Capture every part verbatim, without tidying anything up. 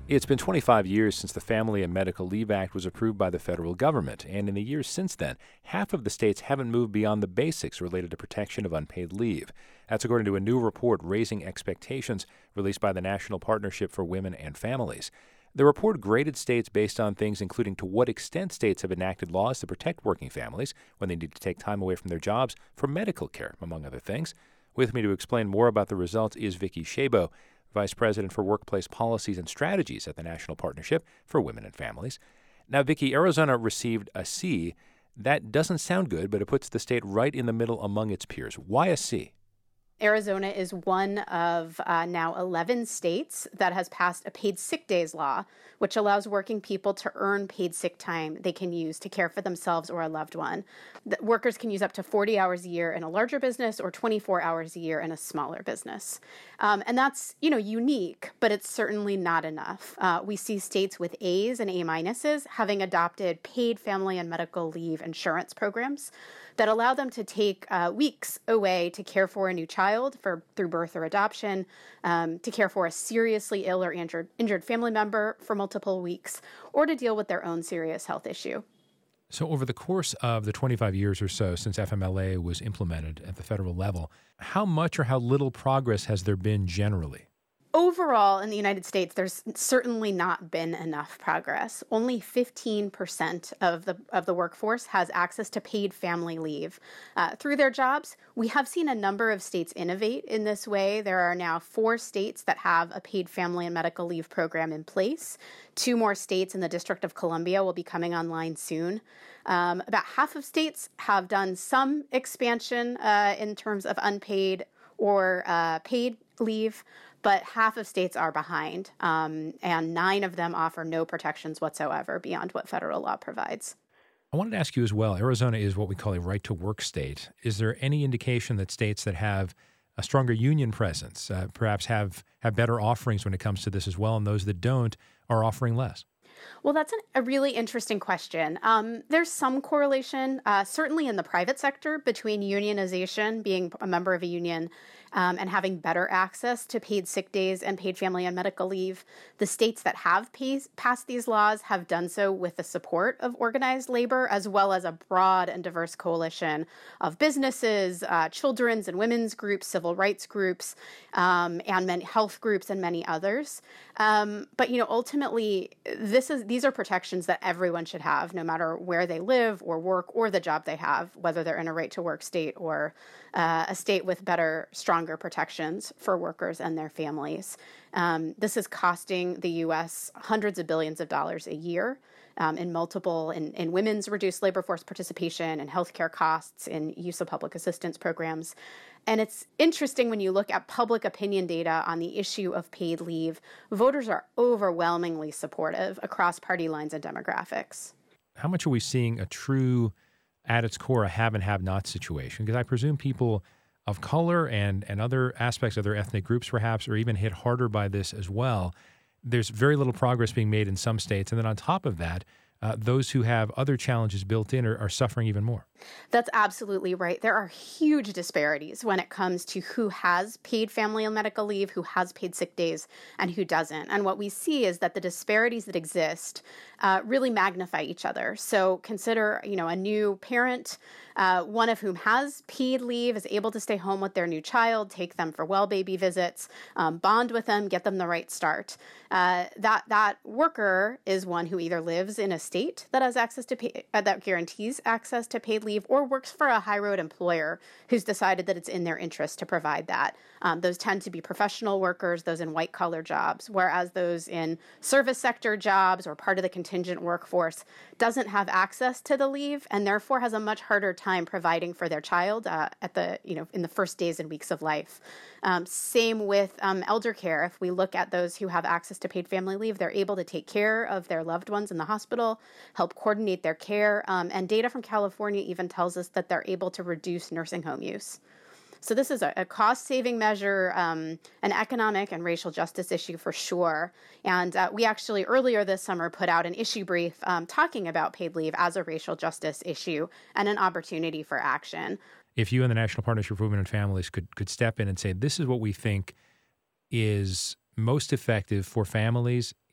It's been twenty-five years since the Family and Medical Leave Act was approved by the federal government, and in the years since then, half of the states haven't moved beyond the basics related to protection of unpaid leave. That's according to a new report, Raising Expectations, released by the National Partnership for Women and Families. The report graded states based on things including to what extent states have enacted laws to protect working families when they need to take time away from their jobs for medical care, among other things. With me to explain more about the results is Vicki Shabo, Vice President for Workplace Policies and Strategies at the National Partnership for Women and Families. Now, Vicki, Arizona received a C. That doesn't sound good, but it puts the state right in the middle among its peers. Why a C? Arizona is one of uh, now eleven states that has passed a paid sick days law, which allows working people to earn paid sick time they can use to care for themselves or a loved one. The workers can use up to forty hours a year in a larger business or twenty-four hours a year in a smaller business. Um, and that's, you know, unique, but it's certainly not enough. Uh, we see states with A's and A minuses having adopted paid family and medical leave insurance programs that allow them to take uh, weeks away to care for a new child for through birth or adoption, um, to care for a seriously ill or injured, injured family member for multiple weeks, or to deal with their own serious health issue. So over the course of the twenty-five years or so since F M L A was implemented at the federal level, how much or how little progress has there been generally? Overall, in the United States, there's certainly not been enough progress. Only fifteen percent of the of the workforce has access to paid family leave uh, through their jobs. We have seen a number of states innovate in this way. There are now four states that have a paid family and medical leave program in place. Two more states in the District of Columbia will be coming online soon. Um, about half of states have done some expansion uh, in terms of unpaid or uh, paid leave, but half of states are behind, um, and nine of them offer no protections whatsoever beyond what federal law provides. I wanted to ask you as well, Arizona is what we call a right-to-work state. Is there any indication that states that have a stronger union presence uh, perhaps have, have better offerings when it comes to this as well, and those that don't are offering less? Well, that's an, a really interesting question. Um, there's some correlation, uh, certainly in the private sector, between unionization, being a member of a union, um, and having better access to paid sick days and paid family and medical leave. The states that have pays, passed these laws have done so with the support of organized labor, as well as a broad and diverse coalition of businesses, uh, children's and women's groups, civil rights groups, um, and many health groups, and many others. Um, but, you know, ultimately, this is these are protections that everyone should have, no matter where they live or work or the job they have, whether they're in a right-to-work state or uh, a state with better, stronger protections for workers and their families. Um, this is costing the U S hundreds of billions of dollars a year um, in multiple, in, in women's reduced labor force participation and healthcare costs, in use of public assistance programs. And it's interesting when you look at public opinion data on the issue of paid leave, voters are overwhelmingly supportive across party lines and demographics. How much are we seeing a true, at its core, a have and have not situation? Because I presume people of color and, and other aspects of their ethnic groups perhaps are even hit harder by this as well. There's very little progress being made in some states. And then on top of that, uh, those who have other challenges built in are, are suffering even more. That's absolutely right. There are huge disparities when it comes to who has paid family and medical leave, who has paid sick days, and who doesn't. And what we see is that the disparities that exist uh, really magnify each other. So consider, you know, a new parent, uh, one of whom has paid leave, is able to stay home with their new child, take them for well baby visits, um, bond with them, get them the right start. Uh, that that worker is one who either lives in a state that has access to pay, uh, that guarantees access to paid leave, or works for a high road employer who's decided that it's in their interest to provide that. Um, those tend to be professional workers, those in white collar jobs, whereas those in service sector jobs or part of the contingent workforce doesn't have access to the leave and therefore has a much harder time providing for their child uh, at the, you know, in the first days and weeks of life. Um, same with um, elder care. If we look at those who have access to paid family leave, they're able to take care of their loved ones in the hospital, help coordinate their care, um, and data from California even tells us that they're able to reduce nursing home use. So this is a, a cost-saving measure, um, an economic and racial justice issue for sure. And uh, we actually earlier this summer put out an issue brief um, talking about paid leave as a racial justice issue and an opportunity for action. If you and the National Partnership for Women and Families could could step in and say, this is what we think is most effective for families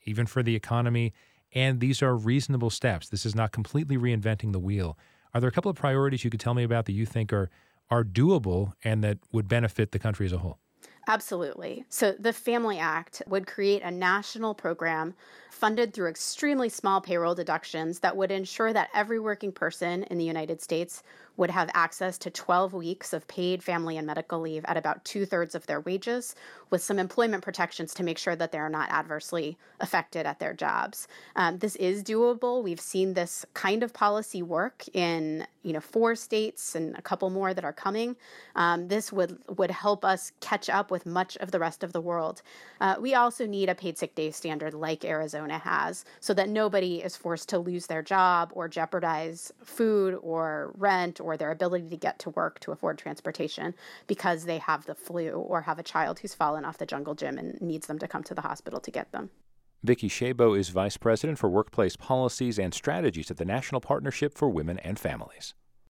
even for the economy. And these are reasonable steps. This is not completely reinventing the wheel. Are there a couple of priorities you could tell me about that you think are are doable and that would benefit the country as a whole? Absolutely. So the Family Act would create a national program funded through extremely small payroll deductions that would ensure that every working person in the United States would have access to twelve weeks of paid family and medical leave at about two-thirds of their wages, with some employment protections to make sure that they're not adversely affected at their jobs. Um, this is doable. We've seen this kind of policy work in, you know, four states and a couple more that are coming. Um, this would, would help us catch up with much of the rest of the world. Uh, we also need a paid sick day standard like Arizona has, so that nobody is forced to lose their job or jeopardize food or rent or their ability to get to work to afford transportation because they have the flu or have a child who's fallen off the jungle gym and needs them to come to the hospital to get them. Vicki Shabo is Vice President for Workplace Policies and Strategies at the National Partnership for Women and Families.